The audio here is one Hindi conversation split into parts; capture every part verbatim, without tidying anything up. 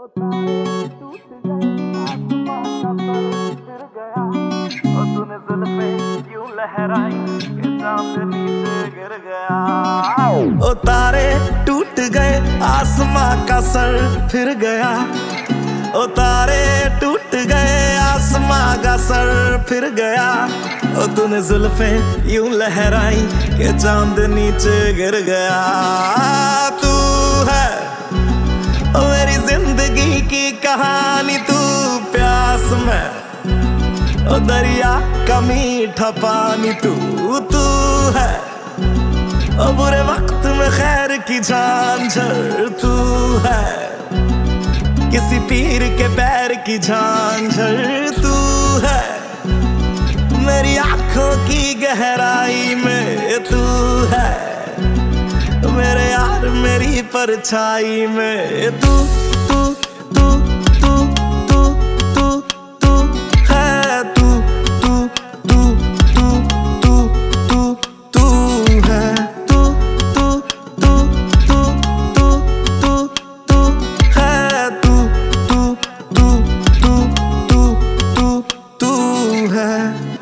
तारे टूट गए, आसमां का पर फिर गया। और तूने जुल्फे यूं लहराई कि चांद नीचे गिर गया। ओ तारे टूट गए, आसमां का सर फिर गया। ओ तारे टूट गए, आसमां का सर फिर गया। ओ तूने जुल्फे यूं लहराई कि चांद नीचे गिर गया। तू है ओ मेरी जिंदगी की कहानी, तू प्यास में ओ दरिया का मीठा पानी। तू तू है ओ बुरे वक्त में खैर की झांझर। तू है किसी पीर के पैर की झांझर। तू है मेरी आंखों की गहराई में। तू है मेरे यार मेरी परछाई में। तू तू तू तू तू तू तू है। तू तू तू तू तू तू तू है। तू तू तू तू तू तू तू है। तू तू तू तू तू तू तू है।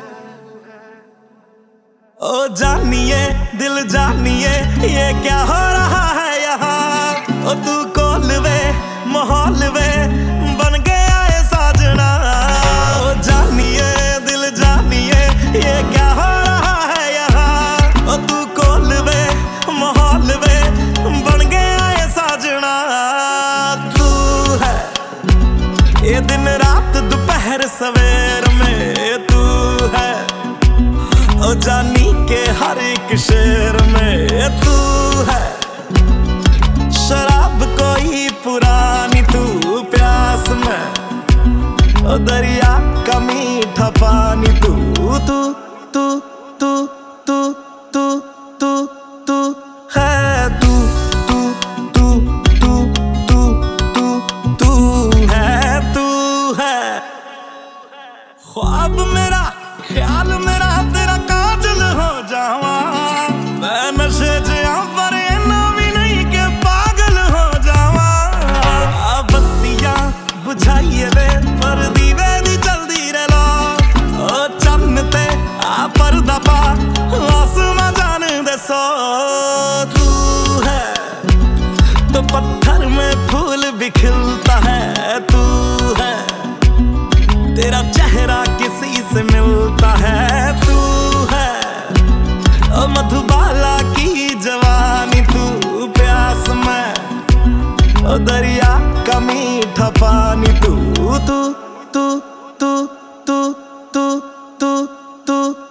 ओ जानिए दिल जानिए ये क्या हो रहा है यहाँ। ओ तू कोलवे माहौल में बन गया है साजना। ओ जानिए दिल जानिए ये क्या हो रहा है यहाँ। ओ तू कोलवे माहौल में बन गया है साजना। तू है ये दिन रात दोपहर सवेर में। तू है ओ जानी के हर एक शेर में। तू है शराब कोई पुरानी, तू प्यास में ओ दरिया का मीठा पानी। तू तू तू तू तू तू तू तू है। तू तू तू तू तू तू तू है। तू है ख्वाब मेरा ख्याल मेरा तेरा काजल हो जावा। मैं नशे जिया पर इन्ना भी नहीं के पागल हो जावा। आ बत्तियां बुझाइए वे पर दीवे दी जल्दी रे लो। ओ चन्न ते आ पर्दा पा आसमां जान दे सो। तू है तो पत्थर में फूल भी खिलता है। तू है तेरा चेहरा किसी से मिलता है। तू है ओ मधुबाला की जवानी। तू प्यास में ओ दरिया का मीठा पानी। तू तू तू तू तू तू तू तू